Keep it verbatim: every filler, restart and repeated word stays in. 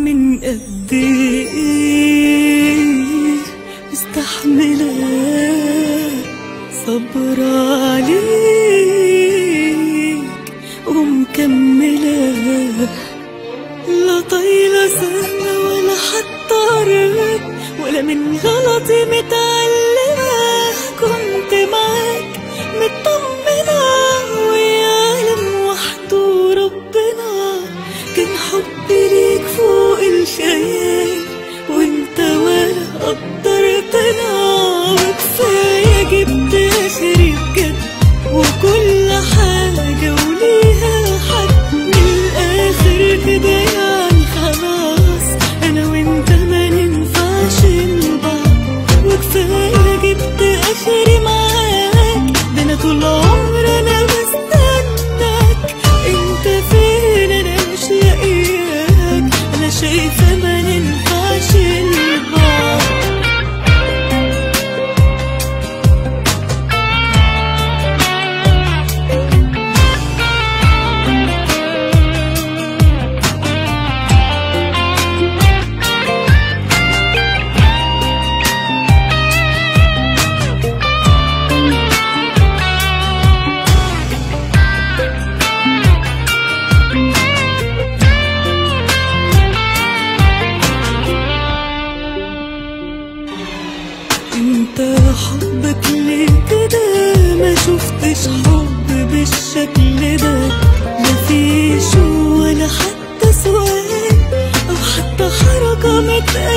من قد ايه مستحملة صبر عليك ومكملة، لا طايلة سهمة ولا حتى قرب، ولا من غلطي متعلمة. كنت معاك مطمنة ويعلم وحده ربنا، كان حبي ليك فوق الخيال وانت ولا قدرتنا. وكفاية جبت اخري بجد وكل حاجة وليها حد، من الاخر كده يعني خلاص انا وانت ما ننفعش لبعض. وكفاية جبت اخري معاك، ده انا طول عمري انا بستناك. انت فين انا مش لاقياك، انا شايفة ما ننفعش لبعض. انت حبك ليه كده؟ ما شفتش حب بالشكل ده، مفيش ولا حتى سؤال او حتى حركة متقالة.